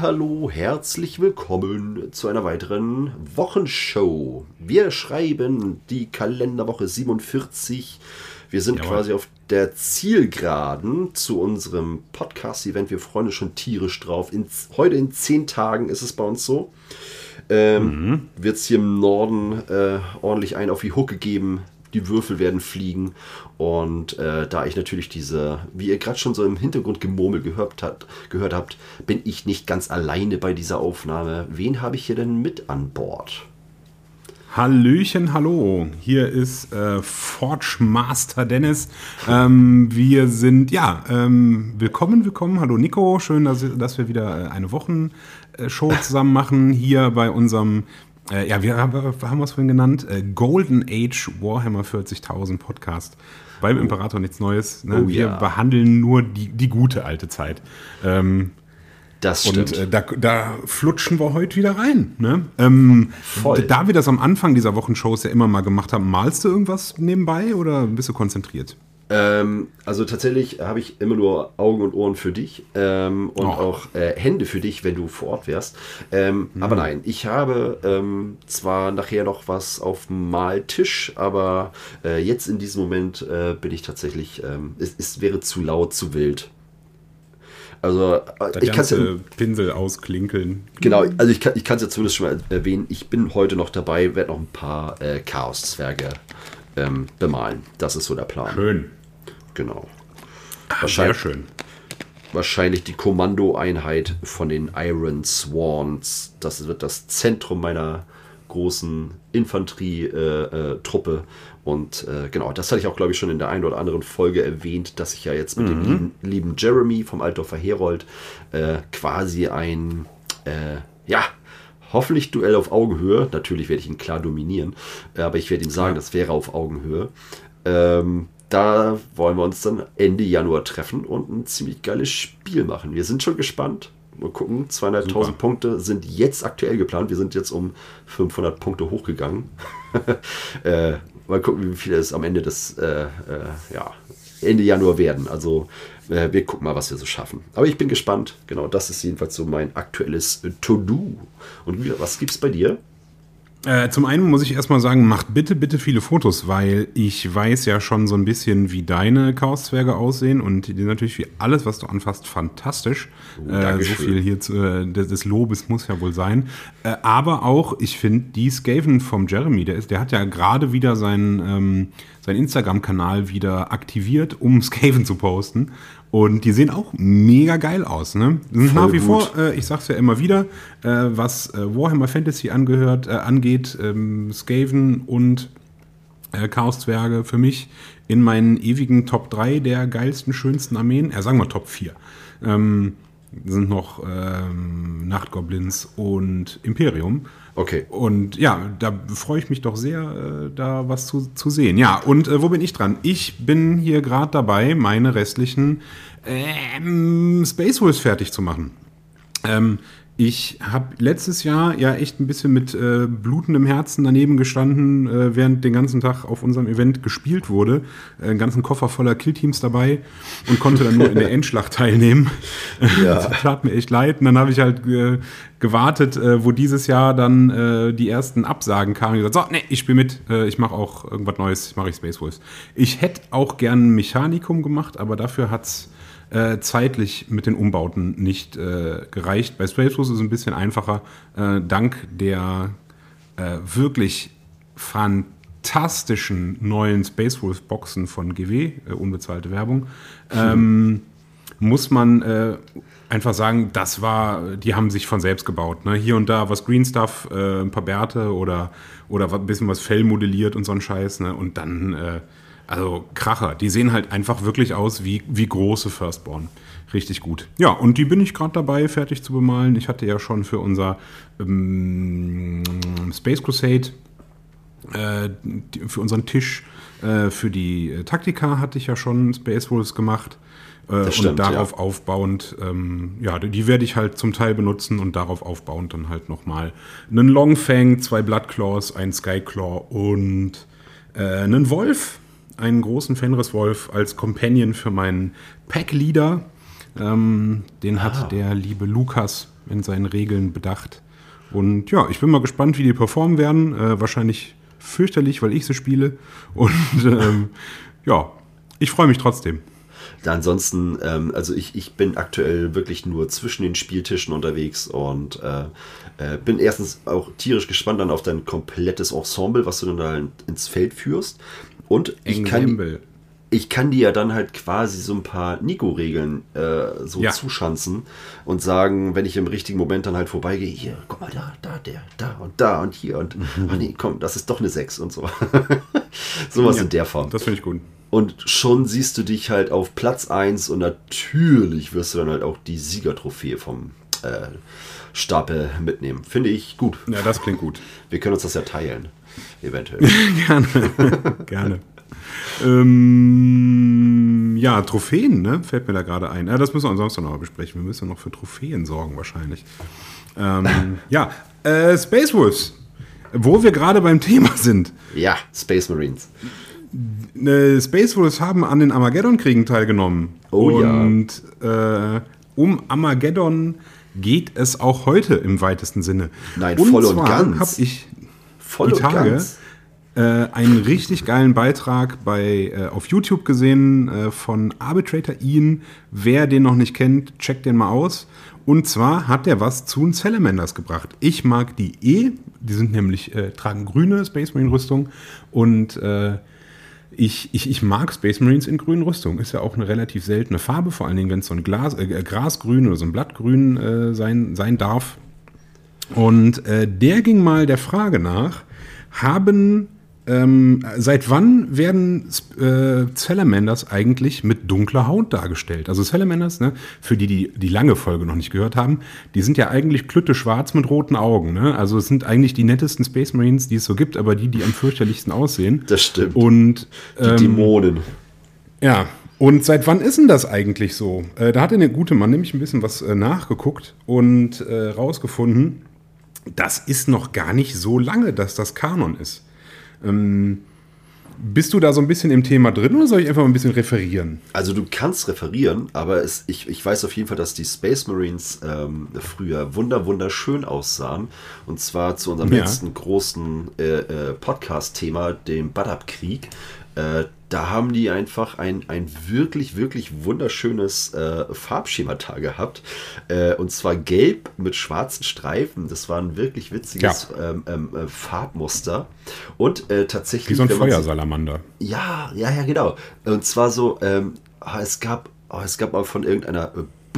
Hallihallo, herzlich willkommen zu einer weiteren Wochenshow. Wir schreiben die Kalenderwoche 47. Wir sind quasi auf der Zielgeraden zu unserem Podcast-Event. Wir freuen uns schon tierisch drauf. Heute in 10 Tagen ist es bei uns so. Wird es hier im Norden ordentlich einen auf die Hucke geben. Die Würfel werden fliegen. Und da ich natürlich wie ihr gerade schon so im Hintergrund Gemurmel gehört habt, bin ich nicht ganz alleine bei dieser Aufnahme. Wen habe ich hier denn mit an Bord? Hallöchen, hallo. Hier ist Forge Master Dennis. Wir sind, willkommen. Hallo Nico, schön, dass wir wieder eine Wochenshow zusammen machen. Hier bei unserem, wir haben es vorhin genannt, Golden Age Warhammer 40.000 Podcast. Beim Imperator nichts Neues. Ne? Oh, wir behandeln nur die gute alte Zeit. Das stimmt. Und da flutschen wir heute wieder rein. Ne? Voll. Da wir das am Anfang dieser Wochenshows ja immer mal gemacht haben, malst du irgendwas nebenbei oder bist du konzentriert? Also tatsächlich habe ich immer nur Augen und Ohren für dich und auch Hände für dich, wenn du vor Ort wärst. Aber nein, ich habe zwar nachher noch was auf dem Maltisch, aber jetzt in diesem Moment bin ich tatsächlich, es wäre zu laut, zu wild. Also ich kann Pinsel ausklinkeln. Genau, also ich kann es ja zumindest schon mal erwähnen. Ich bin heute noch dabei, werde noch ein paar Chaos-Zwerge bemalen. Das ist so der Plan. Schön. Genau. Sehr schön. Wahrscheinlich die Kommandoeinheit von den Iron Swans. Das wird das Zentrum meiner großen Infanterietruppe. Und genau, das hatte ich auch, glaube ich, schon in der einen oder anderen Folge erwähnt, dass ich ja jetzt mit dem lieben Jeremy vom Altdorfer Herold quasi ein, hoffentlich Duell auf Augenhöhe. Natürlich werde ich ihn klar dominieren, aber ich werde ihm sagen, das wäre auf Augenhöhe. Da wollen wir uns dann Ende Januar treffen und ein ziemlich geiles Spiel machen. Wir sind schon gespannt. Mal gucken, 200.000 Punkte sind jetzt aktuell geplant. Wir sind jetzt um 500 Punkte hochgegangen. Mal gucken, wie viele es am Ende Ende Januar werden. Also wir gucken mal, was wir so schaffen. Aber ich bin gespannt. Genau, das ist jedenfalls so mein aktuelles To-Do. Und was gibt's bei dir? Zum einen muss ich erstmal sagen, macht bitte viele Fotos, weil ich weiß ja schon so ein bisschen, wie deine Chaoszwerge aussehen und die sind natürlich wie alles, was du anfasst, fantastisch. So viel hier des Lobes muss ja wohl sein. Aber auch, ich finde, die Skaven vom Jeremy, der hat ja gerade wieder seinen Instagram-Kanal wieder aktiviert, um Skaven zu posten. Und die sehen auch mega geil aus, ne? Sind nach wie vor, ich sag's ja immer wieder, was Warhammer Fantasy angeht, Skaven und Chaoszwerge für mich in meinen ewigen Top 3 der geilsten, schönsten Armeen. Sagen wir Top 4. Sind noch Nachtgoblins und Imperium. Okay. Und ja, da freue ich mich doch sehr, da was zu sehen. Ja, und wo bin ich dran? Ich bin hier gerade dabei, meine restlichen Space Wolves fertig zu machen. Ich habe letztes Jahr ja echt ein bisschen mit blutendem Herzen daneben gestanden, während den ganzen Tag auf unserem Event gespielt wurde. Einen ganzen Koffer voller Killteams dabei und konnte dann nur in der Endschlacht teilnehmen. Ja. Das tat mir echt leid. Und dann habe ich halt gewartet, wo dieses Jahr dann die ersten Absagen kamen. Ich gesagt, so, nee, ich spiele mit. Ich mache auch irgendwas Neues. Mache ich Space Wolves. Ich hätte auch gern ein Mechanikum gemacht, aber dafür hat's zeitlich mit den Umbauten nicht gereicht. Bei Space Wolves ist es ein bisschen einfacher, dank der wirklich fantastischen neuen Space Wolves Boxen von GW, unbezahlte Werbung, muss man einfach sagen, die haben sich von selbst gebaut. Ne? Hier und da was Green Stuff, ein paar Bärte oder ein bisschen was Fell modelliert und so ein Scheiß. Ne? Und dann also Kracher, die sehen halt einfach wirklich aus wie große Firstborn. Richtig gut. Ja, und die bin ich gerade dabei, fertig zu bemalen. Ich hatte ja schon für unser Space Crusade, für unseren Tisch, für die Taktika hatte ich ja schon Space Wolves gemacht. Stimmt, und darauf aufbauend, die werde ich halt zum Teil benutzen und darauf aufbauend dann halt nochmal einen Longfang, 2 Bloodclaws, einen Skyclaw und einen Wolf. Einen großen Fenris-Wolf als Companion für meinen Pack-Leader. Den hat der liebe Lukas in seinen Regeln bedacht. Und ja, ich bin mal gespannt, wie die performen werden. Wahrscheinlich fürchterlich, weil ich sie spiele. Und ja, ich freue mich trotzdem. Ja, ansonsten, also ich bin aktuell wirklich nur zwischen den Spieltischen unterwegs und bin erstens auch tierisch gespannt dann auf dein komplettes Ensemble, was du dann da ins Feld führst. Und ich kann dir ja dann halt quasi so ein paar Nico-Regeln zuschanzen und sagen, wenn ich im richtigen Moment dann halt vorbeigehe, hier, guck mal, da und hier und ach nee, komm, das ist doch eine 6 und so. Sowas in der Form. Das finde ich gut. Und schon siehst du dich halt auf Platz 1 und natürlich wirst du dann halt auch die Siegertrophäe vom Stapel mitnehmen. Finde ich gut. Ja, das klingt gut. Wir können uns das ja teilen, eventuell. Gerne. Ja, Trophäen, ne? Fällt mir da gerade ein. Ja, das müssen wir ansonsten noch mal besprechen. Wir müssen noch für Trophäen sorgen wahrscheinlich. Space Wolves, wo wir gerade beim Thema sind. Ja, Space Marines. Space Wolves haben an den Armageddon-Kriegen teilgenommen. Und um Armageddon geht es auch heute im weitesten Sinne. Nein, voll und ganz. Habe ich die Tage einen richtig geilen Beitrag auf YouTube gesehen von Arbitrator Ian. Wer den noch nicht kennt, checkt den mal aus. Und zwar hat der was zu den Salamanders gebracht. Ich mag die die sind nämlich, tragen grüne Space Marine Rüstung und ich mag Space Marines in grünen Rüstung. Ist ja auch eine relativ seltene Farbe, vor allen Dingen, wenn es so ein Grasgrün oder so ein Blattgrün sein darf. Und der ging mal der Frage nach, seit wann werden Salamanders eigentlich mit dunkler Haut dargestellt? Also Salamanders, ne, für die lange Folge noch nicht gehört haben, die sind ja eigentlich klütteschwarz mit roten Augen. Ne? Also es sind eigentlich die nettesten Space Marines, die es so gibt, aber die am fürchterlichsten aussehen. Das stimmt. Und die Dämonen. Ja, und seit wann ist denn das eigentlich so? Da hat der gute Mann nämlich ein bisschen was nachgeguckt und rausgefunden, das ist noch gar nicht so lange, dass das Kanon ist. Bist du da so ein bisschen im Thema drin oder soll ich einfach mal ein bisschen referieren? Also du kannst referieren, aber ich weiß auf jeden Fall, dass die Space Marines früher wunderschön aussahen. Und zwar zu unserem letzten großen Podcast-Thema, dem Badab-Krieg. Da haben die einfach ein wirklich wunderschönes Farbschemata gehabt. Und zwar gelb mit schwarzen Streifen. Das war ein wirklich witziges Farbmuster. Und tatsächlich... Wie so ein Feuersalamander. Ja, genau. Und zwar so, es gab mal von irgendeiner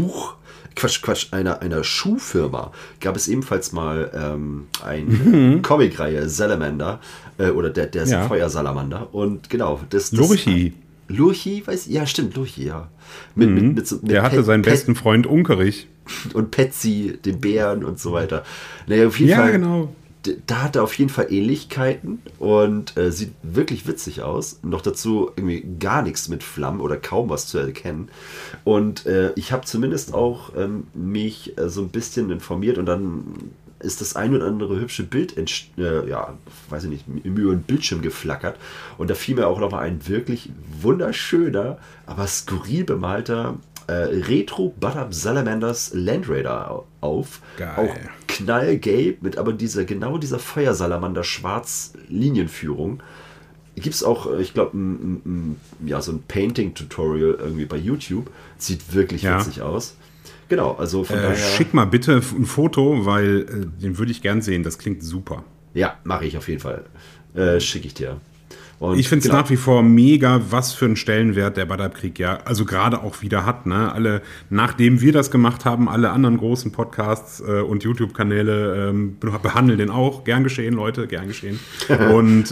einer Schuhfirma gab es ebenfalls mal eine Comicreihe Salamander oder der Feuersalamander und genau Lurchi, weiß ich, ja stimmt, Lurchi, ja. Der hatte seinen besten Freund Unkerich und Patsy, den Bären und so weiter. Naja, auf jeden Fall. Genau. Da hat er auf jeden Fall Ähnlichkeiten und sieht wirklich witzig aus. Noch dazu irgendwie gar nichts mit Flammen oder kaum was zu erkennen. Und ich habe zumindest auch mich so ein bisschen informiert und dann ist das ein oder andere hübsche Bild, weiß ich nicht, über den Bildschirm geflackert. Und da fiel mir auch nochmal ein wirklich wunderschöner, aber skurril bemalter Retro Badab Salamanders Land Raider auf. Geil. Auch knallgelb mit aber dieser Feuersalamander schwarz Linienführung. Gibt es auch, ich glaube, so ein Painting-Tutorial irgendwie bei YouTube. Sieht wirklich witzig aus. Genau, also von daher... Schick mal bitte ein Foto, weil den würde ich gern sehen. Das klingt super. Ja, mache ich auf jeden Fall. Schicke ich dir. Und ich finde es nach wie vor mega, was für einen Stellenwert der Badab-Krieg also gerade auch wieder hat. Ne? Nachdem wir das gemacht haben, alle anderen großen Podcasts und YouTube-Kanäle behandeln den auch. Gern geschehen, Leute, gern geschehen. Und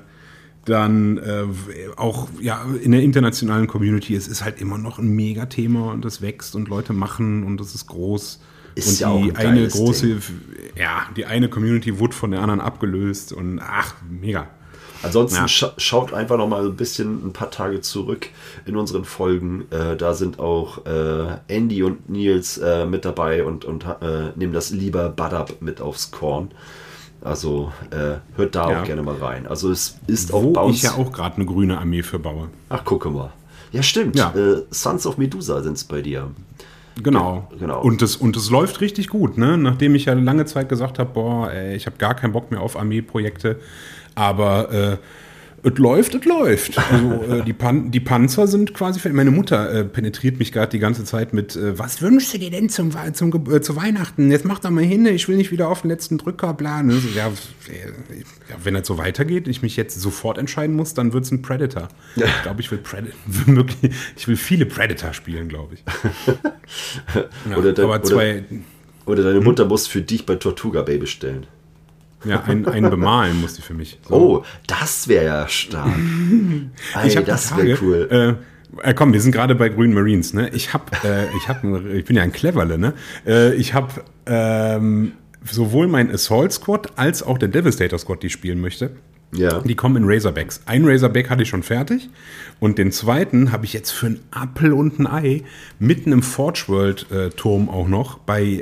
dann auch in der internationalen Community, es ist halt immer noch ein Mega-Thema und es wächst und Leute machen und es ist groß. Ist und ja auch ein eine große, Ding. Die eine Community wurde von der anderen abgelöst und mega. Ansonsten schaut einfach noch mal ein paar Tage zurück in unseren Folgen. Da sind auch Andy und Nils mit dabei und nehmen das lieber Badab mit aufs Korn. Also hört da auch gerne mal rein. Also es ist auch bei uns... ich ja auch gerade eine grüne Armee für baue. Ach, gucke mal. Ja, stimmt. Ja. Sons of Medusa sind es bei dir. Genau. Genau. Und es läuft richtig gut, ne? Nachdem ich ja lange Zeit gesagt habe, ich habe gar keinen Bock mehr auf Armeeprojekte. Aber es läuft. Also die Panzer sind quasi fertig. Meine Mutter penetriert mich gerade die ganze Zeit mit, was wünschst du dir denn zu Weihnachten? Jetzt mach doch mal hin, ich will nicht wieder auf den letzten Drücker, bla. Ne? So, wenn das so weitergeht, ich mich jetzt sofort entscheiden muss, dann wird es ein Predator. Ja. Ich glaube, ich will viele Predator spielen, glaube ich. Ja, oder deine Mutter muss für dich bei Tortuga Bay bestellen. Ja, ein bemalen muss die für mich. So. Oh, das wäre ja stark. Das wäre cool. Komm, wir sind gerade bei Grünen Marines, ne? Ich bin ja ein Cleverle, ne? Ich habe sowohl mein Assault Squad als auch der Devastator Squad, die ich spielen möchte. Ja. Die kommen in Razorbacks. Einen Razorback hatte ich schon fertig und den zweiten habe ich jetzt für einen Appel und ein Ei mitten im Forge World Turm auch noch bei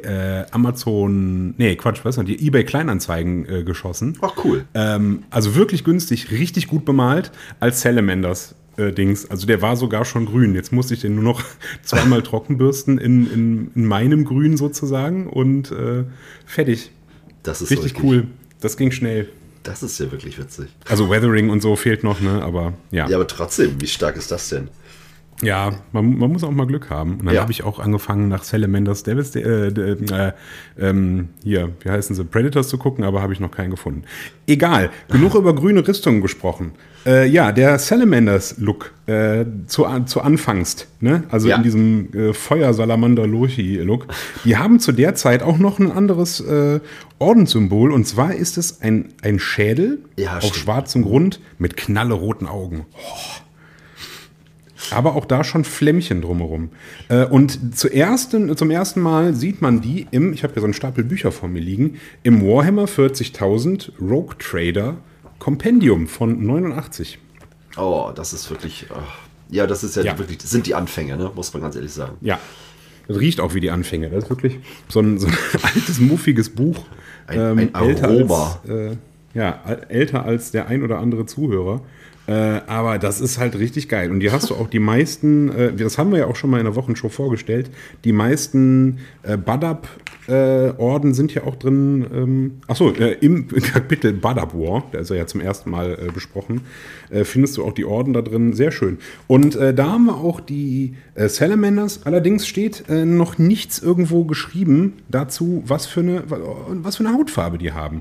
die eBay Kleinanzeigen geschossen. Ach, cool. Also wirklich günstig, richtig gut bemalt als Salamanders Dings. Also der war sogar schon grün. Jetzt musste ich den nur noch zweimal trockenbürsten in meinem Grün sozusagen und fertig. Das ist richtig cool. Das ging schnell. Das ist ja wirklich witzig. Also Weathering und so fehlt noch, ne? Aber ja. Ja, aber trotzdem, wie stark ist das denn? Ja, man muss auch mal Glück haben. Und dann habe ich auch angefangen, nach Salamanders wie heißen sie, Predators zu gucken, aber habe ich noch keinen gefunden. Egal, genug über grüne Rüstungen gesprochen. Der Salamanders-Look zu Anfangst, ne? Also in diesem Feuersalamander-Lochi-Look. Die haben zu der Zeit auch noch ein anderes Ordenssymbol. Und zwar ist es ein Schädel auf schwarzem Grund mit knalleroten Augen. Oh. Aber auch da schon Flämmchen drumherum. Und zum ersten Mal sieht man die ich habe ja so einen Stapel Bücher vor mir liegen, im Warhammer 40.000 Rogue Trader Kompendium von 89. Oh, das ist wirklich, das ist ja wirklich, das sind die Anfänge, ne? Muss man ganz ehrlich sagen. Ja, das riecht auch wie die Anfänge. Das ist wirklich so ein altes, muffiges Buch. Ein Aroma. Älter als der ein oder andere Zuhörer. Aber das ist halt richtig geil. Und hier hast du auch die meisten, das haben wir ja auch schon mal in der Wochenshow vorgestellt, die meisten Badab-Orden sind ja auch drin. Im Kapitel Badab War, da ist er ja zum ersten Mal besprochen, findest du auch die Orden da drin. Sehr schön. Und da haben wir auch die Salamanders. Allerdings steht noch nichts irgendwo geschrieben dazu, was für eine Hautfarbe die haben.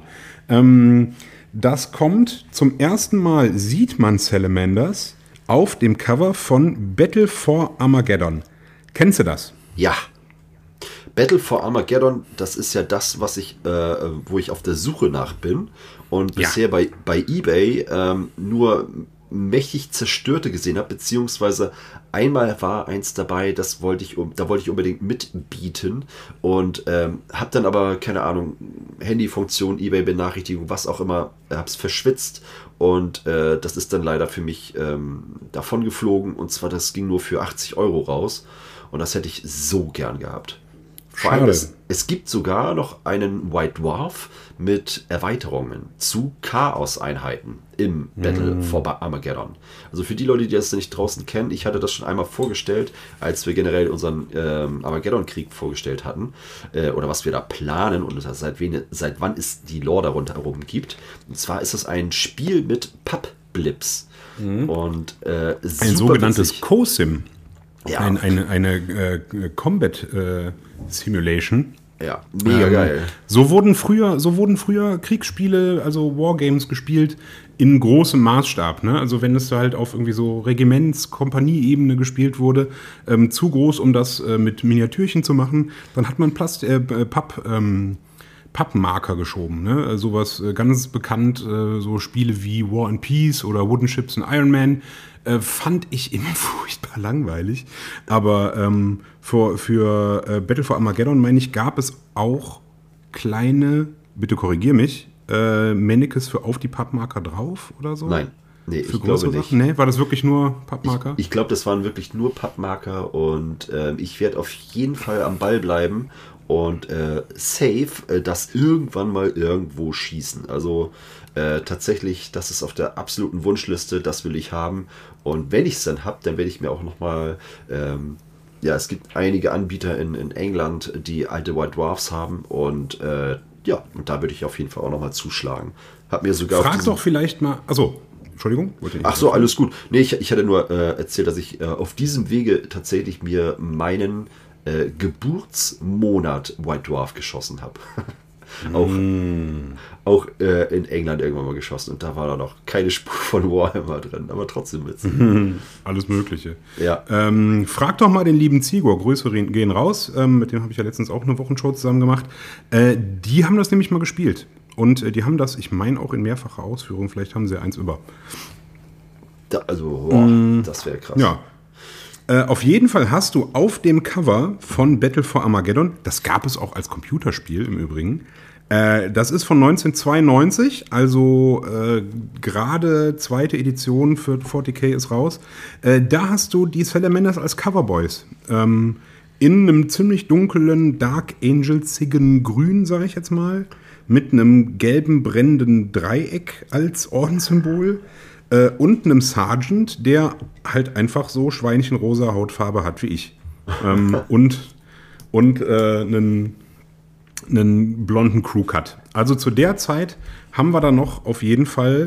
Das kommt zum ersten Mal, sieht man Salamanders auf dem Cover von Battle for Armageddon. Kennst du das? Ja. Battle for Armageddon, das ist ja das, was wo ich auf der Suche nach bin und bisher bei eBay nur mächtig zerstörte gesehen habe, beziehungsweise einmal war eins dabei, da wollte ich unbedingt mitbieten und habe dann aber, keine Ahnung, Handyfunktion, eBay-Benachrichtigung, was auch immer, habe es verschwitzt und das ist dann leider für mich davon geflogen und zwar, das ging nur für 80 € raus und das hätte ich so gern gehabt. Vor allem, es gibt sogar noch einen White Dwarf mit Erweiterungen zu Chaos-Einheiten im Battle for Armageddon. Also für die Leute, die das nicht draußen kennen, ich hatte das schon einmal vorgestellt, als wir generell unseren Armageddon-Krieg vorgestellt hatten, oder was wir da planen und seit wann es die Lore darunter herum gibt. Und zwar ist es ein Spiel mit Pappblips. Und ein sogenanntes COSIM. Ja. Eine Combat Simulation. Ja, mega geil. So wurden früher Kriegsspiele, also Wargames gespielt in großem Maßstab. Ne? Also wenn es halt auf irgendwie so Regiments-Kompanie-Ebene gespielt wurde, zu groß, um das mit Miniatürchen zu machen, dann hat man Pappmarker geschoben. Ne? Sowas ganz bekannt, so Spiele wie War and Peace oder Wooden Ships und Iron Man, fand ich immer furchtbar langweilig. Aber für Battle for Armageddon, meine ich, gab es auch kleine, bitte korrigier mich, Mannequins für auf die Pappmarker drauf oder so? Nein. Nee, ich glaube nicht. Nee, war das wirklich nur Pappmarker? Ich glaube, das waren wirklich nur Pappmarker und ich werde auf jeden Fall am Ball bleiben und safe das irgendwann mal irgendwo schießen. Also tatsächlich, das ist auf der absoluten Wunschliste, das will ich haben. Und wenn ich es dann habe, dann werde ich mir auch nochmal ja, es gibt einige Anbieter in England, die alte White Dwarfs haben und und da würde ich auf jeden Fall auch nochmal zuschlagen. Hab mir sogar Frag doch vielleicht mal, achso, Entschuldigung. Ach so, alles gut. Nee, ich hatte nur erzählt, dass ich auf diesem Wege tatsächlich mir meinen Geburtsmonat White Dwarf geschossen habe. Auch in England irgendwann mal geschossen und da war da noch keine Spur von Warhammer drin, aber trotzdem witzig. Alles Mögliche. Ja. Frag doch mal den lieben Zigor, Grüße gehen raus, mit dem habe ich ja letztens auch eine Wochenshow zusammen gemacht. Die haben das nämlich mal gespielt und die haben das, ich meine auch in mehrfacher Ausführung, vielleicht haben sie eins über. Das wäre krass. Ja. Auf jeden Fall hast du auf dem Cover von Battle for Armageddon, das gab es auch als Computerspiel im Übrigen, das ist von 1992, also gerade zweite Edition für 40k ist raus. Da hast du die Salamanders als Coverboys. In einem ziemlich dunklen, Dark Angel-zigen Grün, sage ich jetzt mal, mit einem gelben brennenden Dreieck als Ordenssymbol. Und einem Sergeant, der halt einfach so schweinchenrosa Hautfarbe hat wie ich. Und einen blonden Crewcut. Also zu der Zeit haben wir da noch auf jeden Fall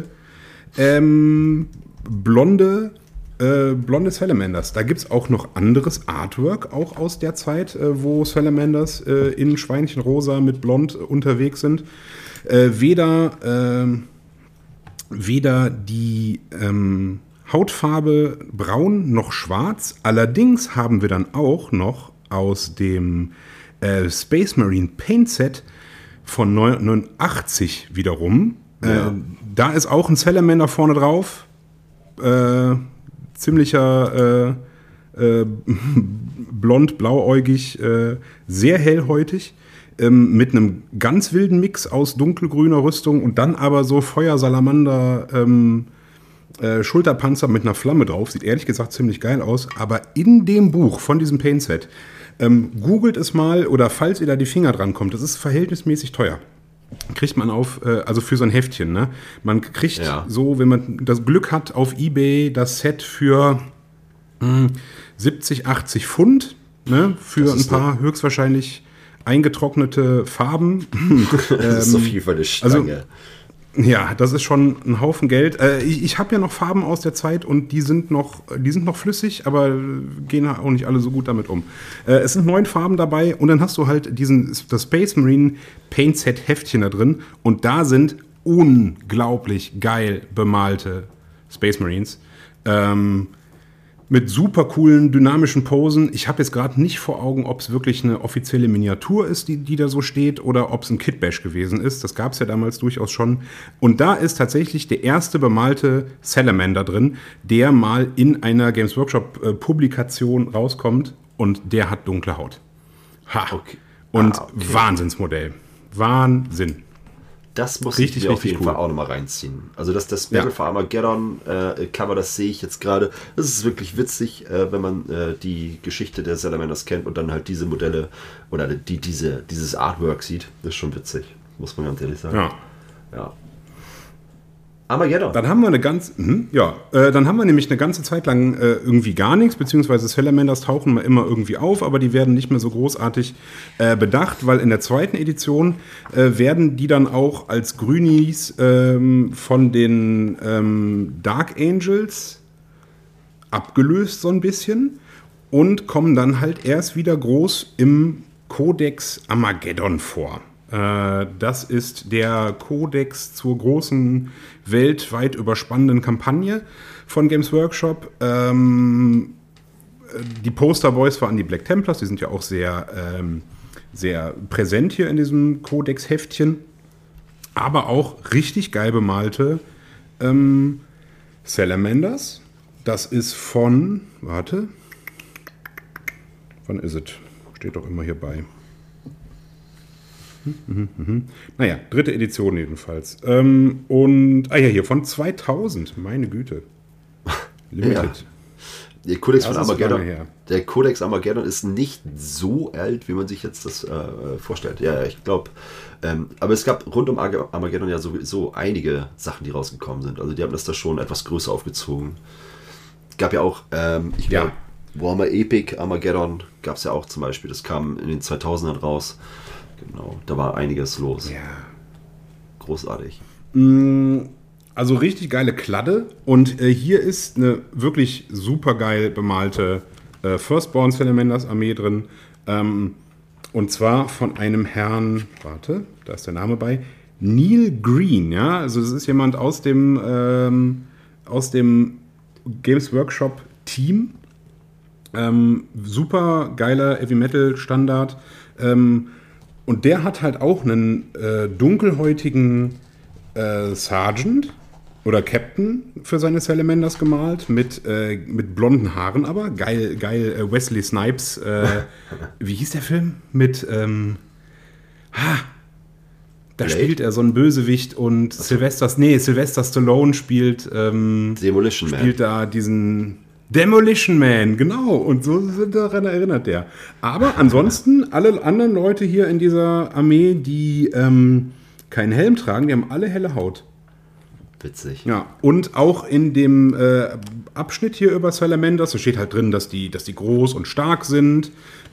blonde Salamanders. Da gibt es auch noch anderes Artwork, auch aus der Zeit, wo Salamanders in Schweinchenrosa mit blond unterwegs sind. Weder die Hautfarbe braun noch schwarz. Allerdings haben wir dann auch noch aus dem Space Marine Paint Set von 1989 wiederum. Ja. Da ist auch ein Salamander vorne drauf. Ziemlicher blond, blauäugig, sehr hellhäutig. Mit einem ganz wilden Mix aus dunkelgrüner Rüstung und dann aber so Feuersalamander Schulterpanzer mit einer Flamme drauf. Sieht ehrlich gesagt ziemlich geil aus. Aber in dem Buch von diesem Paint-Set, googelt es mal oder falls ihr da die Finger dran kommt, das ist verhältnismäßig teuer. Kriegt man also für so ein Heftchen, ne? Man kriegt so, wenn man das Glück hat, auf eBay das Set für 70, 80 Pfund, ne? Für ein paar höchstwahrscheinlich eingetrocknete Farben. Das ist auf jeden Fall eine Stange. Also, ja, das ist schon ein Haufen Geld. Ich habe ja noch Farben aus der Zeit und die sind noch flüssig, aber gehen auch nicht alle so gut damit um. Es sind 9 Farben dabei und dann hast du halt das Space Marine Paint Set Heftchen da drin und da sind unglaublich geil bemalte Space Marines. Mit super coolen, dynamischen Posen. Ich habe jetzt gerade nicht vor Augen, ob es wirklich eine offizielle Miniatur ist, die da so steht, oder ob es ein Kitbash gewesen ist. Das gab es ja damals durchaus schon. Und da ist tatsächlich der erste bemalte Salamander drin, der mal in einer Games Workshop-Publikation rauskommt. Und der hat dunkle Haut. Ha! Okay. Und Wahnsinnsmodell. Wahnsinn. Das muss ich mir auf jeden Fall auch nochmal reinziehen. Also das Battle for Armageddon Cover, das sehe ich jetzt gerade. Das ist wirklich witzig, wenn man die Geschichte der Salamanders kennt und dann halt diese Modelle oder dieses Artwork sieht. Das ist schon witzig, muss man ganz ehrlich sagen. Ja. Armageddon. Dann haben wir dann haben wir nämlich eine ganze Zeit lang irgendwie gar nichts, beziehungsweise Salamanders tauchen mal immer irgendwie auf, aber die werden nicht mehr so großartig bedacht, weil in der zweiten Edition werden die dann auch als Grünis von den Dark Angels abgelöst so ein bisschen und kommen dann halt erst wieder groß im Codex Armageddon vor. Das ist der Kodex zur großen, weltweit überspannenden Kampagne von Games Workshop. Die Posterboys waren die Black Templars, die sind ja auch sehr, sehr präsent hier in diesem Kodex-Heftchen. Aber auch richtig geil bemalte Salamanders. Das ist von, wann ist es? Steht doch immer hier bei. Naja, 3. Edition jedenfalls. Hier von 2000, meine Güte. Limited. Der Codex von Armageddon. Der Codex Armageddon ist nicht so alt, wie man sich jetzt das vorstellt. Ja, ich glaube. Aber es gab rund um Armageddon ja sowieso einige Sachen, die rausgekommen sind. Also die haben das da schon etwas größer aufgezogen. Es gab ja auch, Warhammer Epic, Armageddon gab es ja auch zum Beispiel. Das kam in den 2000ern raus. Genau, da war einiges los. Ja. Großartig. Also richtig geile Kladde. Und hier ist eine wirklich super geil bemalte Firstborn Salamanders Armee drin. Und zwar von einem Herrn, warte, da ist der Name bei, Neil Green. Ja? Also das ist jemand aus dem Games Workshop Team. Super geiler Heavy Metal Standard. Und der hat halt auch einen dunkelhäutigen Sergeant oder Captain für seine Salamanders gemalt, mit blonden Haaren aber. Geil, Wesley Snipes. Wie hieß der Film? Da spielt er so einen Bösewicht und Sylvester Stallone spielt Demolition Man. Spielt da diesen Demolition Man, genau. Und so daran erinnert der. Aber ansonsten, alle anderen Leute hier in dieser Armee, die keinen Helm tragen, die haben alle helle Haut. Witzig. Ja, und auch in dem Abschnitt hier über Salamanders, da steht halt drin, dass die groß und stark sind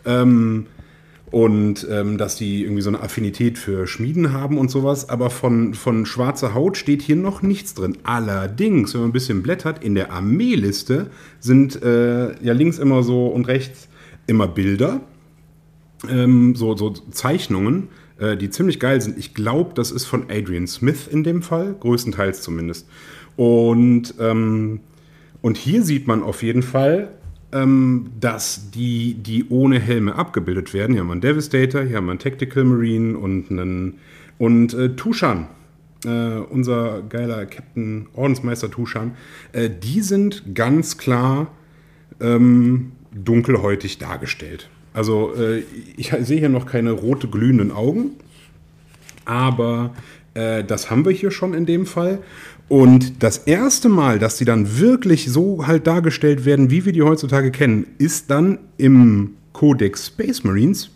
und dass die irgendwie so eine Affinität für Schmieden haben und sowas. Aber von schwarzer Haut steht hier noch nichts drin. Allerdings, wenn man ein bisschen blättert, in der Armeeliste sind ja links immer so und rechts immer Bilder, so Zeichnungen, die ziemlich geil sind. Ich glaube, das ist von Adrian Smith in dem Fall, größtenteils zumindest. Und hier sieht man auf jeden Fall, dass die ohne Helme abgebildet werden. Hier haben wir einen Devastator, hier haben wir einen Tactical Marine und Tushan, unser geiler Captain, Ordensmeister Tushan. Die sind ganz klar dunkelhäutig dargestellt. Also ich sehe hier noch keine rote glühenden Augen, aber das haben wir hier schon in dem Fall. Und das erste Mal, dass die dann wirklich so halt dargestellt werden, wie wir die heutzutage kennen, ist dann im Codex Space Marines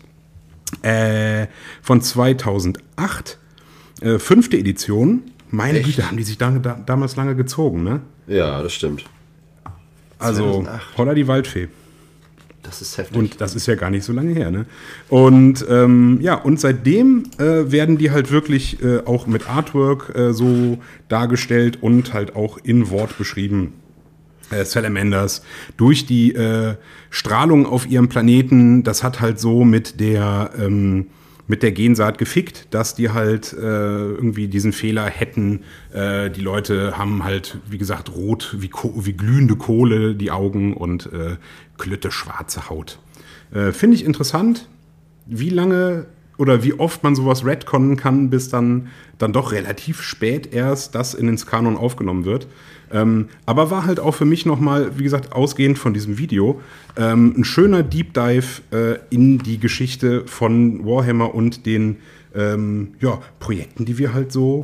von 2008, 5. Edition. Meine Güte, haben die sich damals lange gezogen, ne? Ja, das stimmt. Also, holla die Waldfee. Das ist heftig. Und das ist ja gar nicht so lange her, ne? Und und seitdem werden die halt wirklich auch mit Artwork so dargestellt und halt auch in Wort beschrieben. Salamanders durch die Strahlung auf ihrem Planeten, das hat halt so mit der Gensaat gefickt, dass die halt irgendwie diesen Fehler hätten. Die Leute haben halt, wie gesagt, rot wie glühende Kohle die Augen und klütte schwarze Haut. Finde ich interessant, wie lange oder wie oft man sowas retconnen kann, bis dann doch relativ spät erst das in den Kanon aufgenommen wird. Aber war halt auch für mich nochmal, wie gesagt, ausgehend von diesem Video, ein schöner Deep Dive in die Geschichte von Warhammer und den Projekten, die wir halt so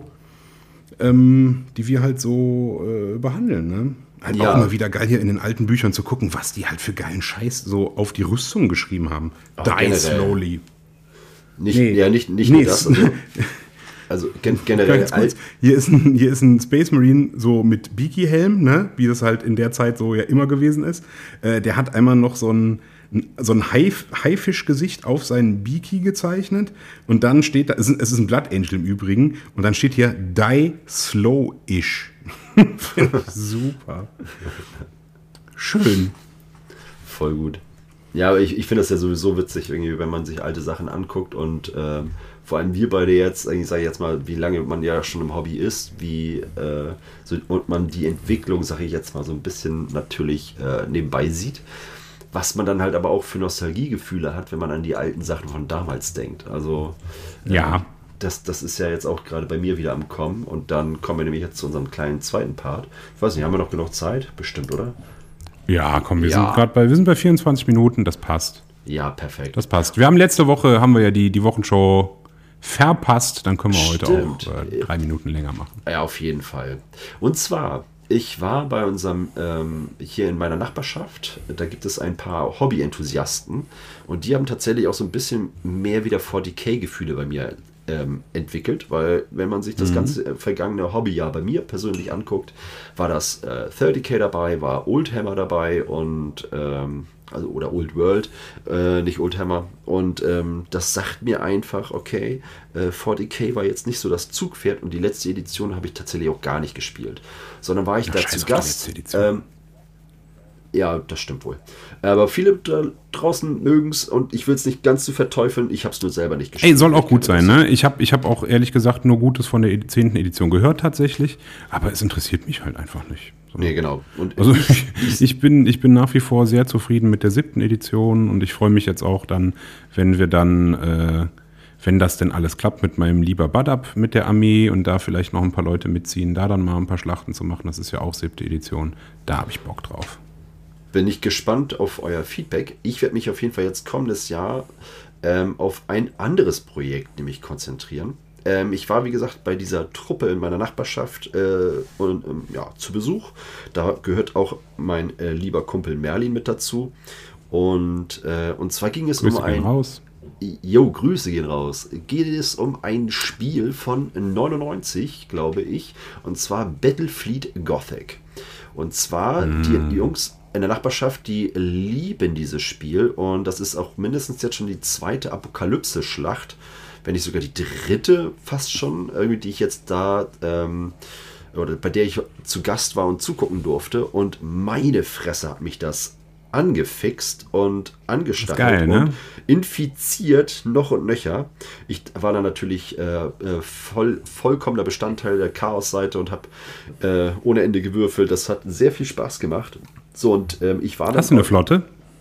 behandeln. Ne? Halt auch immer wieder geil hier in den alten Büchern zu gucken, was die halt für geilen Scheiß so auf die Rüstung geschrieben haben. Die generell. slowly. Nicht nur das. Also generell. Hier ist ein Space Marine so mit Beaky-Helm, ne? Wie das halt in der Zeit so ja immer gewesen ist. Der hat einmal noch so ein Haifisch-Gesicht auf seinen Beaky gezeichnet. Und dann steht da, es ist ein Blood Angel im Übrigen, und dann steht hier Die Slow-ish. Finde ich super. Schön. Voll gut. Ja, aber ich finde das ja sowieso witzig, irgendwie, wenn man sich alte Sachen anguckt und vor allem wir beide jetzt, eigentlich sage ich jetzt mal, wie lange man ja schon im Hobby ist, und man die Entwicklung, sage ich jetzt mal, so ein bisschen natürlich nebenbei sieht, was man dann halt aber auch für Nostalgiegefühle hat, wenn man an die alten Sachen von damals denkt. Also ja. Das ist ja jetzt auch gerade bei mir wieder am Kommen, und dann kommen wir nämlich jetzt zu unserem kleinen zweiten Part. Ich weiß nicht, haben wir noch genug Zeit? Bestimmt, oder? Ja, komm, wir sind bei 24 Minuten, das passt. Ja, perfekt. Das passt. Letzte Woche haben wir ja die Wochenshow verpasst, dann können wir heute auch 3 Minuten länger machen. Ja, auf jeden Fall. Und zwar, ich war bei unserem, hier in meiner Nachbarschaft, da gibt es ein paar Hobby-Enthusiasten, und die haben tatsächlich auch so ein bisschen mehr wieder 40k-Gefühle bei mir entwickelt, weil wenn man sich das ganze vergangene Hobbyjahr bei mir persönlich anguckt, war das 30k dabei, war Oldhammer dabei und also oder Old World, nicht Oldhammer. Und das sagt mir einfach, okay, 40k war jetzt nicht so das Zugpferd und die letzte Edition habe ich tatsächlich auch gar nicht gespielt. Sondern war ich da zu Gast. Ja, das stimmt wohl. Aber viele da draußen mögen es und ich will es nicht ganz zu verteufeln. Ich habe es nur selber nicht gespielt. Ey, soll auch gut sein, ne? Ich hab auch ehrlich gesagt nur Gutes von der 10. Edition gehört tatsächlich, aber es interessiert mich halt einfach nicht. So. Nee, genau. Und also ich bin nach wie vor sehr zufrieden mit der 7. Edition und ich freue mich jetzt auch dann, wenn das denn alles klappt mit meinem lieber Badab mit der Armee und da vielleicht noch ein paar Leute mitziehen, da dann mal ein paar Schlachten zu machen. Das ist ja auch 7. Edition. Da habe ich Bock drauf. Bin ich gespannt auf euer Feedback. Ich werde mich auf jeden Fall jetzt kommendes Jahr auf ein anderes Projekt nämlich konzentrieren. Ich war, wie gesagt, bei dieser Truppe in meiner Nachbarschaft zu Besuch. Da gehört auch mein lieber Kumpel Merlin mit dazu. Und zwar ging es Grüße um ein... raus. Grüße gehen raus. Geht es um ein Spiel von 99, glaube ich. Und zwar Battlefleet Gothic. Und zwar die Jungs in der Nachbarschaft, die lieben dieses Spiel und das ist auch mindestens jetzt schon die 2. Apokalypse-Schlacht, wenn nicht sogar die 3. fast schon, irgendwie, die ich jetzt da, oder bei der ich zu Gast war und zugucken durfte und meine Fresse hat mich das angefixt und angestachelt geil, ne? Und infiziert noch und nöcher. Ich war da natürlich vollkommener Bestandteil der Chaos-Seite und habe ohne Ende gewürfelt. Das hat sehr viel Spaß gemacht. So, und ich war dann... Hast du eine Flotte?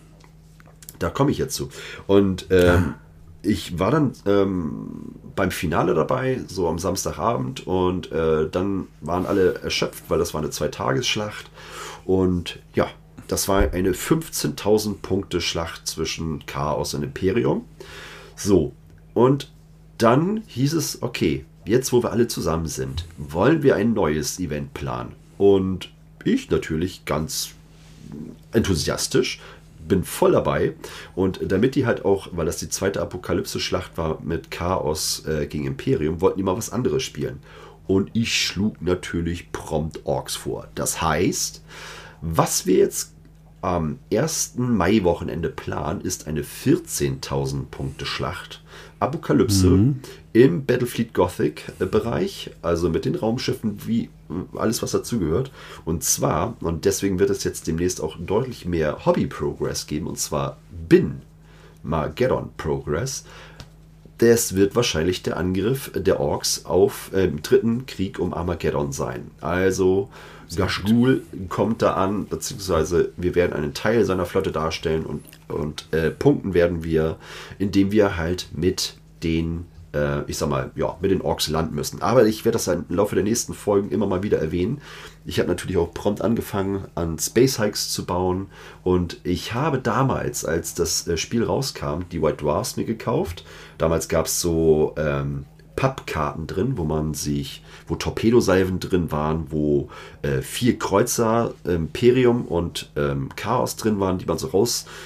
Da komme ich jetzt zu. Und ich war dann beim Finale dabei, so am Samstagabend. Und dann waren alle erschöpft, weil das war eine 2-Tages-Schlacht. Und ja, das war eine 15.000 Punkte Schlacht zwischen Chaos und Imperium. So, und dann hieß es, okay, jetzt wo wir alle zusammen sind, wollen wir ein neues Event planen. Und ich natürlich ganz enthusiastisch, bin voll dabei. Und damit die halt auch, weil das die 2. Apokalypse-Schlacht war mit Chaos gegen Imperium, wollten die mal was anderes spielen. Und ich schlug natürlich prompt Orks vor. Das heißt, was wir jetzt am 1. Mai-Wochenende planen, ist eine 14.000 Punkte Schlacht. Apokalypse im Battlefleet Gothic Bereich, also mit den Raumschiffen, wie alles, was dazugehört. Und zwar, und deswegen wird es jetzt demnächst auch deutlich mehr Hobby-Progress geben, und zwar Bin Mageddon Progress. Das wird wahrscheinlich der Angriff der Orks auf im 3. Krieg um Armageddon sein. Also Gashgul kommt da an, beziehungsweise wir werden einen Teil seiner Flotte darstellen und punkten werden wir, indem wir halt mit den mit den Orks landen müssen. Aber ich werde das im Laufe der nächsten Folgen immer mal wieder erwähnen. Ich habe natürlich auch prompt angefangen, an Space Hikes zu bauen. Und ich habe damals, als das Spiel rauskam, die White Dwarfs mir gekauft. Damals gab es so Pappkarten drin, wo Torpedosalven drin waren, wo 4 Kreuzer, Imperium und Chaos drin waren, die man so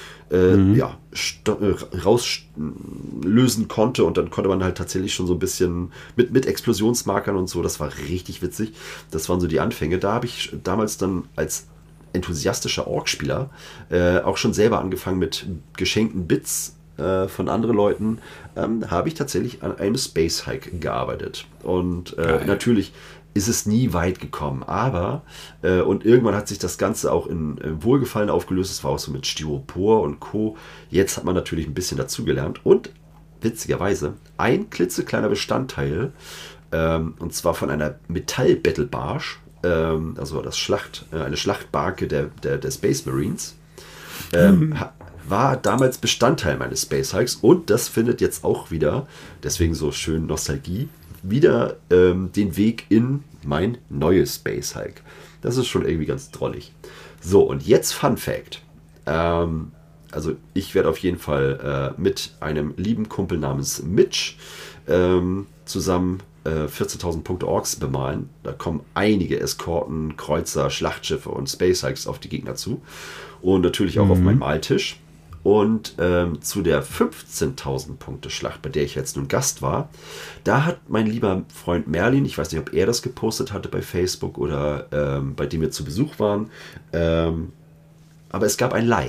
rauslösen konnte und dann konnte man halt tatsächlich schon so ein bisschen mit Explosionsmarkern und so, das war richtig witzig. Das waren so die Anfänge. Da habe ich damals dann als enthusiastischer Ork-Spieler auch schon selber angefangen mit geschenkten Bits von anderen Leuten, habe ich tatsächlich an einem Space Hike gearbeitet. Und natürlich ist es nie weit gekommen, aber und irgendwann hat sich das Ganze auch in Wohlgefallen aufgelöst. Es war auch so mit Styropor und Co. Jetzt hat man natürlich ein bisschen dazugelernt und witzigerweise ein klitzekleiner Bestandteil, und zwar von einer Metall-Battle-Barge, also eine Schlachtbarke der Space Marines, war damals Bestandteil meines Space Hikes und das findet jetzt auch wieder, deswegen so schön Nostalgie, wieder den Weg in mein neues Space Hike. Das ist schon irgendwie ganz drollig. So, und jetzt Fun Fact. Also ich werde auf jeden Fall mit einem lieben Kumpel namens Mitch zusammen 14.000 Punkte Orks bemalen. Da kommen einige Eskorten, Kreuzer, Schlachtschiffe und Space Hikes auf die Gegner zu. Und natürlich auch auf meinen Maltisch. Und zu der 15.000 Punkte Schlacht, bei der ich jetzt nun Gast war, da hat mein lieber Freund Merlin, ich weiß nicht, ob er das gepostet hatte bei Facebook oder bei dem wir zu Besuch waren, aber es gab ein Like.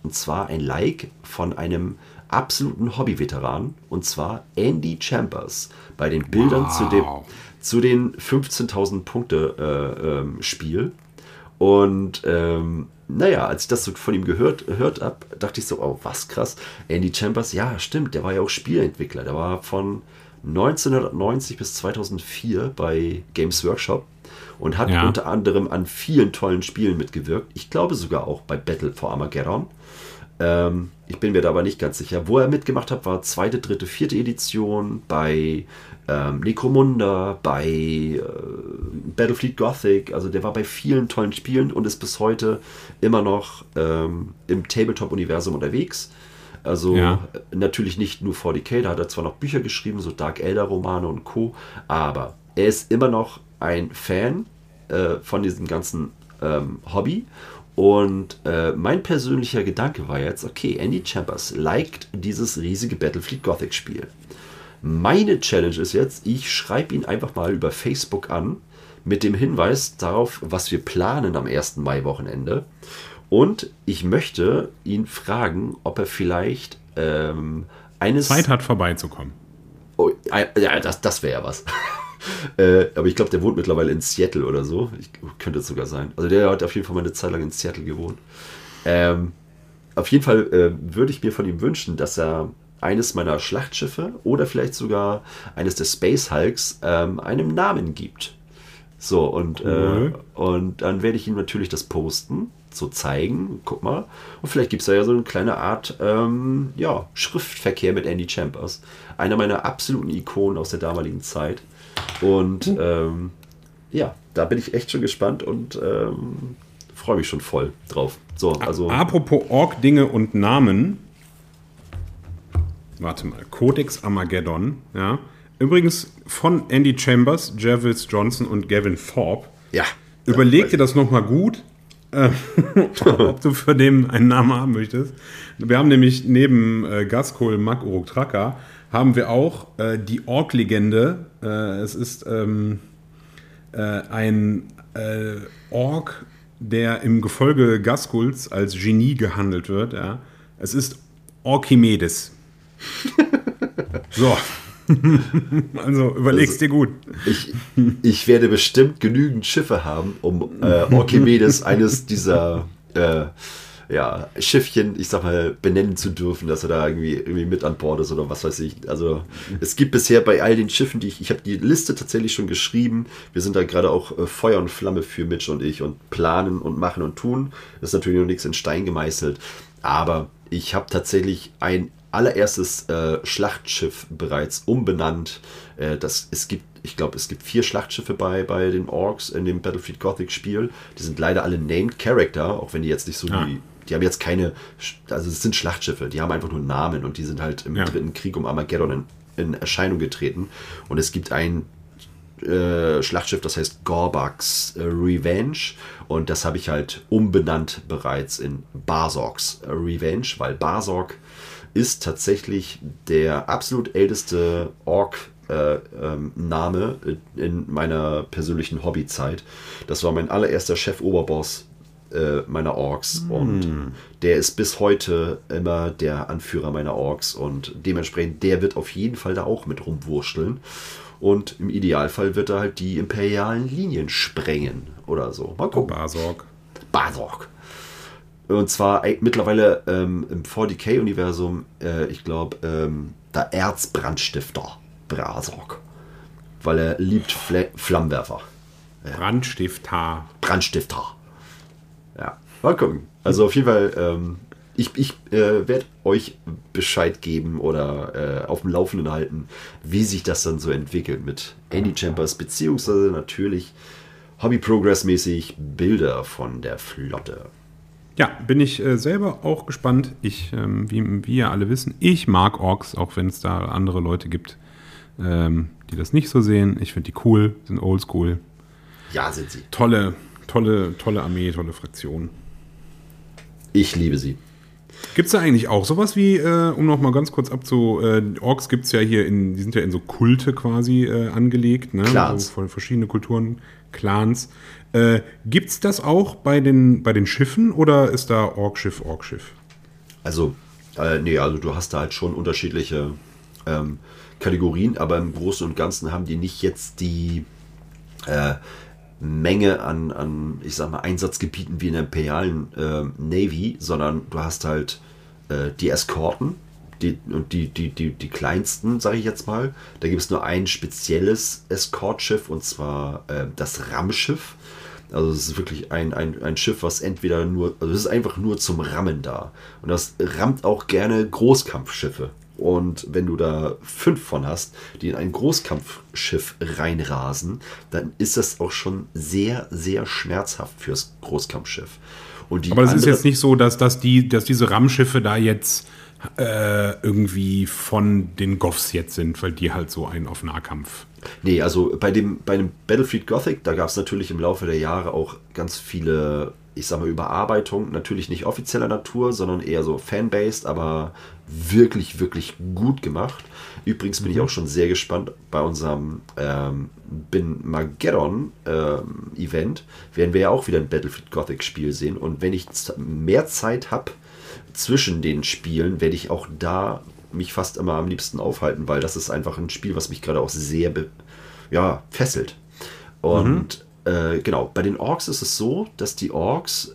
Und zwar ein Like von einem absoluten Hobby-Veteran. Und zwar Andy Chambers. Bei den Bildern zu den 15.000 Punkte Spiel. Und als ich das so von ihm gehört habe, dachte ich so, oh, was krass. Andy Chambers, ja, stimmt, der war ja auch Spieleentwickler. Der war von 1990 bis 2004 bei Games Workshop und hat unter anderem an vielen tollen Spielen mitgewirkt. Ich glaube sogar auch bei Battle for Armageddon. Ich bin mir da aber nicht ganz sicher. Wo er mitgemacht hat, war 2., 3., 4. Edition, bei Necromunda, bei Battlefleet Gothic. Also der war bei vielen tollen Spielen und ist bis heute immer noch im Tabletop-Universum unterwegs. Also natürlich nicht nur 40k, da hat er zwar noch Bücher geschrieben, so Dark Elder-Romane und Co., aber er ist immer noch ein Fan von diesem ganzen Hobby. Und mein persönlicher Gedanke war jetzt, okay, Andy Chambers liked dieses riesige Battlefleet Gothic Spiel. Meine Challenge ist jetzt, ich schreibe ihn einfach mal über Facebook an, mit dem Hinweis darauf, was wir planen am 1. Mai-Wochenende. Und ich möchte ihn fragen, ob er vielleicht Zeit hat, vorbeizukommen. Oh, ja, das wäre ja was. Aber ich glaube, der wohnt mittlerweile in Seattle oder so. Könnte es sogar sein. Also der hat auf jeden Fall mal eine Zeit lang in Seattle gewohnt. Auf jeden Fall würde ich mir von ihm wünschen, dass er eines meiner Schlachtschiffe oder vielleicht sogar eines der Space Hulks einem Namen gibt. So, und dann werde ich ihm natürlich das posten, so zeigen, guck mal. Und vielleicht gibt es da ja so eine kleine Art Schriftverkehr mit Andy Chambers. Einer meiner absoluten Ikonen aus der damaligen Zeit. Und da bin ich echt schon gespannt und freue mich schon voll drauf. So, also apropos Ork-Dinge und Namen. Warte mal, Codex Armageddon, ja. Übrigens von Andy Chambers, Jervis Johnson und Gavin Thorpe. Ja. Überleg dir das nochmal gut, ob du für den einen Namen haben möchtest. Wir haben nämlich neben Gaskol, Mag Uruk Traka, haben wir auch die Ork-Legende. Es ist ein Ork, der im Gefolge Gaskuls als Genie gehandelt wird. Ja. Es ist Orkimedes. So. Also überleg's dir gut. Ich werde bestimmt genügend Schiffe haben, um Orkimedes eines dieser Schiffchen, ich sag mal, benennen zu dürfen, dass er da irgendwie mit an Bord ist oder was weiß ich. Also es gibt bisher bei all den Schiffen, ich habe die Liste tatsächlich schon geschrieben. Wir sind da gerade auch Feuer und Flamme für Mitch und ich und planen und machen und tun. Das ist natürlich noch nichts in Stein gemeißelt. Aber ich habe tatsächlich ein allererstes Schlachtschiff bereits umbenannt. Ich glaube, es gibt 4 Schlachtschiffe bei den Orks in dem Battlefleet Gothic Spiel. Die sind leider alle Named Character, auch wenn die jetzt nicht so die haben jetzt keine, also es sind Schlachtschiffe, die haben einfach nur Namen und die sind halt im Dritten Krieg um Armageddon in Erscheinung getreten. Und es gibt ein Schlachtschiff, das heißt Gorbax Revenge, und das habe ich halt umbenannt bereits in Barzorks Revenge, weil Barzork ist tatsächlich der absolut älteste Ork-Name in meiner persönlichen Hobbyzeit. Das war mein allererster Chef-Oberboss meiner Orks und der ist bis heute immer der Anführer meiner Orks und dementsprechend, der wird auf jeden Fall da auch mit rumwurschteln und im Idealfall wird er halt die imperialen Linien sprengen oder so. Mal gucken. Barzork. Und zwar mittlerweile im 40k-Universum, ich glaube, der Erzbrandstifter Barzork. Weil er liebt Flammenwerfer. Ja. Brandstifter. Ja, mal gucken. Also auf jeden Fall, ich werde euch Bescheid geben oder auf dem Laufenden halten, wie sich das dann so entwickelt mit Andy Chambers, beziehungsweise natürlich Hobby-Progress-mäßig Bilder von der Flotte. Ja, bin ich selber auch gespannt. Wie ihr alle wissen, ich mag Orks, auch wenn es da andere Leute gibt, die das nicht so sehen. Ich finde die cool, sind oldschool. Ja, sind sie. Tolle Armee, tolle Fraktion. Ich liebe sie. Gibt es da eigentlich auch sowas wie, um noch mal ganz kurz Orks gibt es ja hier, die sind ja in so Kulte quasi angelegt, ne? Clans. So von verschiedenen Kulturen, Clans. Gibt es das auch bei den Schiffen oder ist da Orkschiff? Also, nee, also du hast da halt schon unterschiedliche Kategorien, aber im Großen und Ganzen haben die nicht jetzt die Menge ich sag mal, Einsatzgebieten wie in der imperialen Navy, sondern du hast halt die Eskorten, die kleinsten, sage ich jetzt mal. Da gibt es nur ein spezielles Eskortschiff, und zwar das Rammschiff. Also es ist wirklich ein Schiff, was entweder nur, also es ist einfach nur zum Rammen da. Und das rammt auch gerne Großkampfschiffe. Und wenn du da 5 von hast, die in ein Großkampfschiff reinrasen, dann ist das auch schon sehr, sehr schmerzhaft fürs Großkampfschiff. Aber es ist jetzt nicht so, dass diese Rammschiffe da jetzt irgendwie von den Goffs jetzt sind, weil die halt so einen auf Nahkampf. Nee, also bei dem Battlefleet Gothic, da gab es natürlich im Laufe der Jahre auch ganz viele, ich sag mal, Überarbeitungen, natürlich nicht offizieller Natur, sondern eher so fan-based, aber wirklich, wirklich gut gemacht. Übrigens bin ich auch schon sehr gespannt, bei unserem Bin Mageddon Event werden wir ja auch wieder ein Battlefleet Gothic Spiel sehen, und wenn ich mehr Zeit habe zwischen den Spielen, werde ich auch da mich fast immer am liebsten aufhalten, weil das ist einfach ein Spiel, was mich gerade auch sehr fesselt. Und genau, bei den Orks ist es so, dass die Orks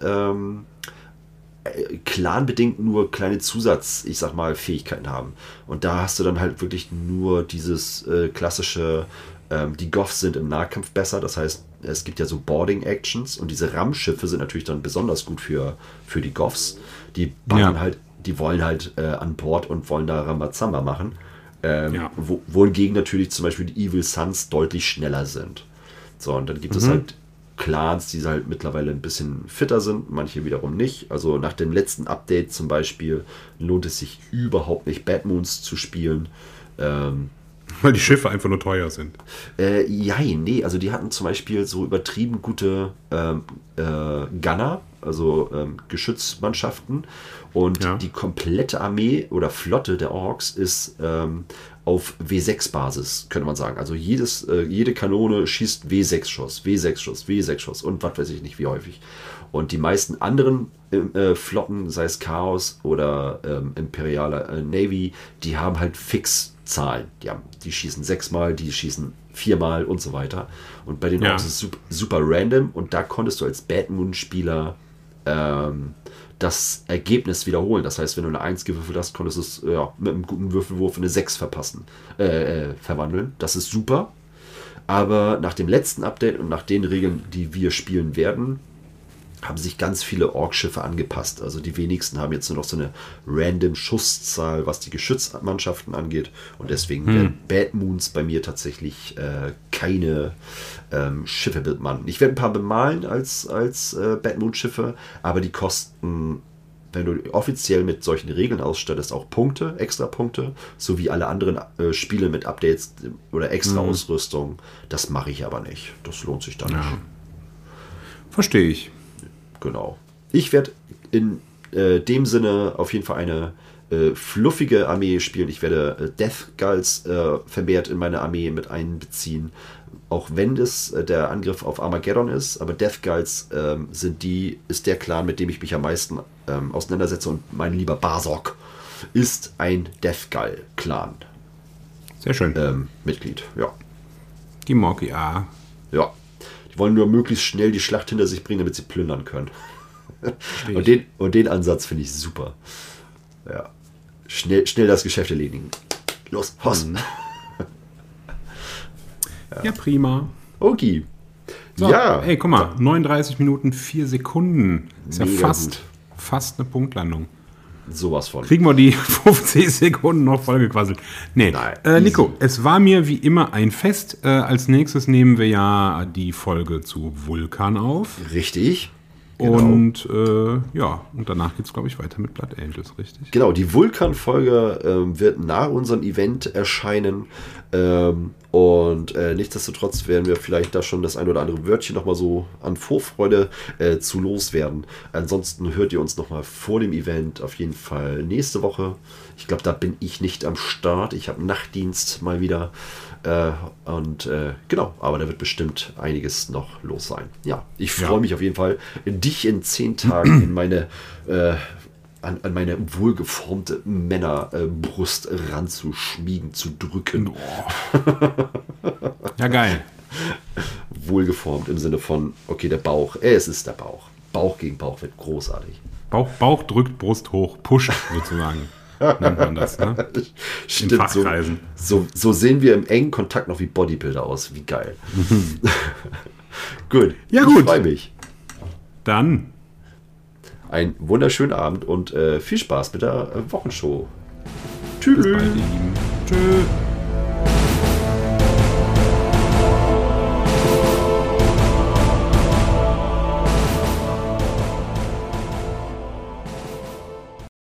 clanbedingt nur kleine ich sag mal, Fähigkeiten haben. Und da hast du dann halt wirklich nur dieses klassische, die Goffs sind im Nahkampf besser, das heißt, es gibt ja so Boarding-Actions, und diese Rammschiffe sind natürlich dann besonders gut für die Goffs. Die wollen halt an Bord und wollen da Rambazamba machen. Wohingegen natürlich zum Beispiel die Evil Sons deutlich schneller sind. So, und dann gibt es halt Clans, die halt mittlerweile ein bisschen fitter sind, manche wiederum nicht. Also nach dem letzten Update zum Beispiel lohnt es sich überhaupt nicht, Bad Moons zu spielen. Weil die Schiffe einfach nur teuer sind. Nee, also die hatten zum Beispiel so übertrieben gute Gunner, also Geschützmannschaften, und die komplette Armee oder Flotte der Orks ist auf W6-Basis, könnte man sagen. Also jede Kanone schießt W6-Schuss, W6-Schuss, W6-Schuss und was weiß ich nicht wie häufig. Und die meisten anderen Flotten, sei es Chaos oder imperiale Navy, die haben halt Fixzahlen. Die schießen 6-mal, die schießen 4-mal und so weiter. Und bei den Orks ist es super random, und da konntest du als Bad Moon-Spieler das Ergebnis wiederholen. Das heißt, wenn du eine 1 gewürfelt hast, konntest du es mit einem guten Würfelwurf in eine 6 verwandeln. Das ist super. Aber nach dem letzten Update und nach den Regeln, die wir spielen werden, haben sich ganz viele Orkschiffe angepasst. Also die wenigsten haben jetzt nur noch so eine random Schusszahl, was die Geschützmannschaften angeht. Und deswegen werden Bad Moons bei mir tatsächlich keine Schiffe bemalen. Ich werde ein paar bemalen als Bad Moon Schiffe, aber die kosten, wenn du offiziell mit solchen Regeln ausstattest, auch Punkte, extra Punkte, so wie alle anderen Spiele mit Updates oder extra Ausrüstung. Das mache ich aber nicht. Das lohnt sich dann nicht. Verstehe ich. Genau. Ich werde in dem Sinne auf jeden Fall eine fluffige Armee spielen. Ich werde Death Gulls vermehrt in meine Armee mit einbeziehen. Auch wenn es der Angriff auf Armageddon ist, aber Death Gulls ist der Clan, mit dem ich mich am meisten auseinandersetze, und mein lieber Barsok ist ein Death Gull Clan. Sehr schön. Mitglied, ja. Die Morki, ja. Ja. Die wollen nur möglichst schnell die Schlacht hinter sich bringen, damit sie plündern können. Und den Ansatz finde ich super. Ja. Schnell das Geschäft erledigen. Los, Hoss. Ja, prima. Okay. So, ey, guck mal, 39 Minuten, 4 Sekunden. Ist ja fast eine Punktlandung. Sowas von. Kriegen wir die 50 Sekunden noch vollgequasselt. Nee, nein, Nico, es war mir wie immer ein Fest. Als nächstes nehmen wir ja die Folge zu Vulkan auf. Richtig. Genau. Und und danach geht es, glaube ich, weiter mit Blood Angels, richtig? Genau, die Vulkan-Folge wird nach unserem Event erscheinen. Und nichtsdestotrotz werden wir vielleicht da schon das ein oder andere Wörtchen nochmal so an Vorfreude zu loswerden. Ansonsten hört ihr uns nochmal vor dem Event auf jeden Fall nächste Woche. Ich glaube, da bin ich nicht am Start. Ich habe Nachtdienst mal wieder. Genau, aber da wird bestimmt einiges noch los sein. Ja, ich freue mich auf jeden Fall, dich in 10 Tagen in meine an meine wohlgeformte Männerbrust ranzuschmiegen, zu drücken. Ja, geil. Wohlgeformt im Sinne von, okay, der Bauch, es ist der Bauch. Bauch gegen Bauch wird großartig. Bauch drückt, Brust hoch, pusht sozusagen, nennt man das, ne? Stimmt, in Fachkreisen. So sehen wir im engen Kontakt noch wie Bodybuilder aus. Wie geil. Gut, ja, gut. Ich freue mich. Dann einen wunderschönen Abend und viel Spaß mit der Wochenshow. Tschüss. Bis bald, ihr Lieben. Tschüss.